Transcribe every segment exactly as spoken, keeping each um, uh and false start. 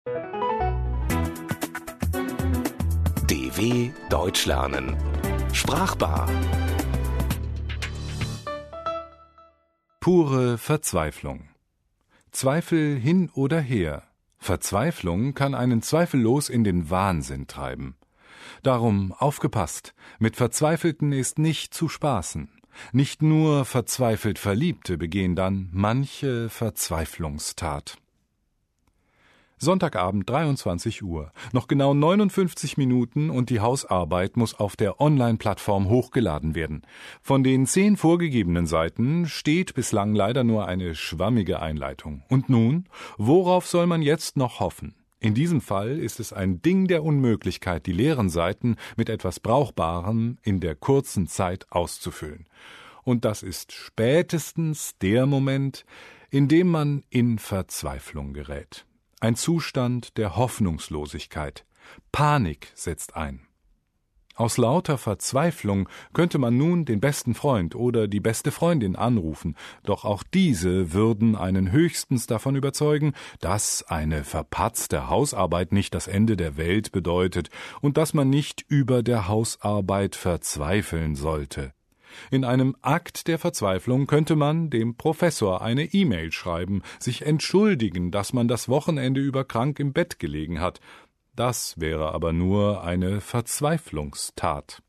D W Deutsch lernen. Sprachbar. Pure Verzweiflung. Zweifel hin oder her. Verzweiflung kann einen zweifellos in den Wahnsinn treiben. Darum aufgepasst, mit Verzweifelten ist nicht zu spaßen. Nicht nur verzweifelt Verliebte begehen dann manche Verzweiflungstat. Sonntagabend, dreiundzwanzig Uhr. Noch genau neunundfünfzig Minuten und die Hausarbeit muss auf der Online-Plattform hochgeladen werden. Von den zehn vorgegebenen Seiten steht bislang leider nur eine schwammige Einleitung. Und nun, worauf soll man jetzt noch hoffen? In diesem Fall ist es ein Ding der Unmöglichkeit, die leeren Seiten mit etwas Brauchbarem in der kurzen Zeit auszufüllen. Und das ist spätestens der Moment, in dem man in Verzweiflung gerät. Ein Zustand der Hoffnungslosigkeit. Panik setzt ein. Aus lauter Verzweiflung könnte man nun den besten Freund oder die beste Freundin anrufen, doch auch diese würden einen höchstens davon überzeugen, dass eine verpatzte Hausarbeit nicht das Ende der Welt bedeutet und dass man nicht über der Hausarbeit verzweifeln sollte. In einem Akt der Verzweiflung könnte man dem Professor eine E-Mail schreiben, sich entschuldigen, dass man das Wochenende über krank im Bett gelegen hat. Das wäre aber nur eine Verzweiflungstat.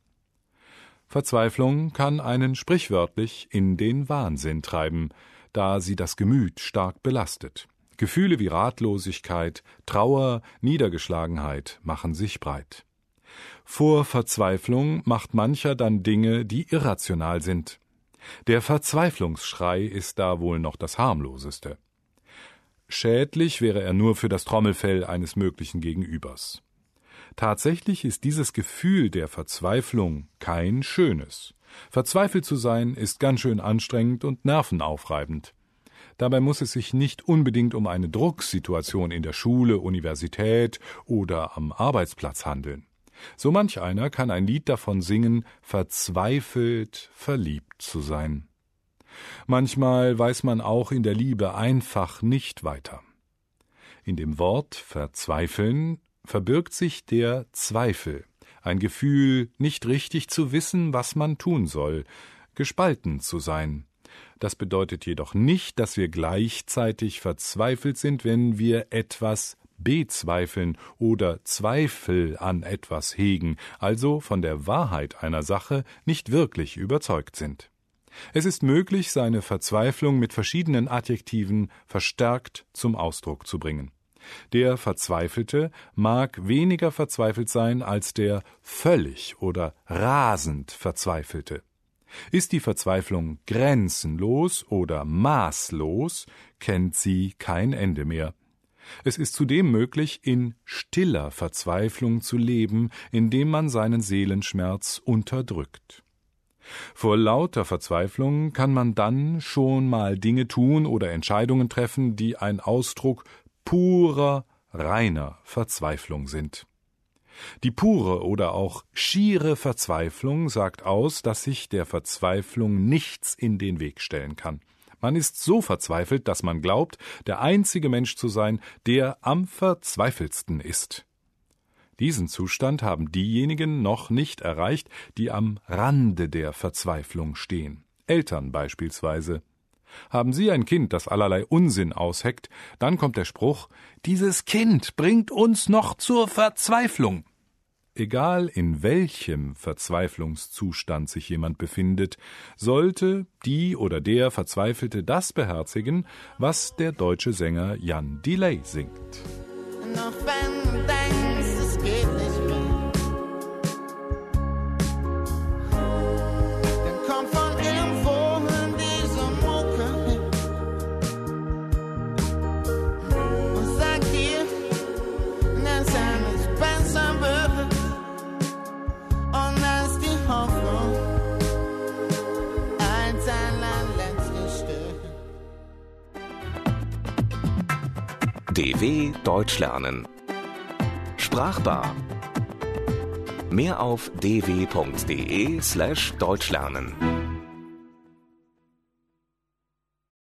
Verzweiflung kann einen sprichwörtlich in den Wahnsinn treiben, da sie das Gemüt stark belastet. Gefühle wie Ratlosigkeit, Trauer, Niedergeschlagenheit machen sich breit. Vor Verzweiflung macht mancher dann Dinge, die irrational sind. Der Verzweiflungsschrei ist da wohl noch das harmloseste. Schädlich wäre er nur für das Trommelfell eines möglichen Gegenübers. Tatsächlich ist dieses Gefühl der Verzweiflung kein schönes. Verzweifelt zu sein ist ganz schön anstrengend und nervenaufreibend. Dabei muss es sich nicht unbedingt um eine Drucksituation in der Schule, Universität oder am Arbeitsplatz handeln. So manch einer kann ein Lied davon singen, verzweifelt verliebt zu sein. Manchmal weiß man auch in der Liebe einfach nicht weiter. In dem Wort verzweifeln verbirgt sich der Zweifel, ein Gefühl, nicht richtig zu wissen, was man tun soll, gespalten zu sein. Das bedeutet jedoch nicht, dass wir gleichzeitig verzweifelt sind, wenn wir etwas bezweifeln oder Zweifel an etwas hegen, also von der Wahrheit einer Sache nicht wirklich überzeugt sind. Es ist möglich, seine Verzweiflung mit verschiedenen Adjektiven verstärkt zum Ausdruck zu bringen. Der Verzweifelte mag weniger verzweifelt sein als der völlig oder rasend Verzweifelte. Ist die Verzweiflung grenzenlos oder maßlos, kennt sie kein Ende mehr. Es ist zudem möglich, in stiller Verzweiflung zu leben, indem man seinen Seelenschmerz unterdrückt. Vor lauter Verzweiflung kann man dann schon mal Dinge tun oder Entscheidungen treffen, die ein Ausdruck purer, reiner Verzweiflung sind. Die pure oder auch schiere Verzweiflung sagt aus, dass sich der Verzweiflung nichts in den Weg stellen kann. Man ist so verzweifelt, dass man glaubt, der einzige Mensch zu sein, der am verzweifeltsten ist. Diesen Zustand haben diejenigen noch nicht erreicht, die am Rande der Verzweiflung stehen. Eltern beispielsweise. Haben Sie ein Kind, das allerlei Unsinn ausheckt, dann kommt der Spruch, dieses Kind bringt uns noch zur Verzweiflung. Egal in welchem Verzweiflungszustand sich jemand befindet, sollte die oder der Verzweifelte das beherzigen, was der deutsche Sänger Jan Delay singt. Noch wenn du denkst, es geht nicht mehr, dann komm von irgendwo in diese Mucke hin und sag dir, dass alles besser wird und dass die Hoffnung als allerletzte stirbt. D W Deutsch lernen. Sprachbar. Mehr auf d w punkt d e slash deutsch lernen.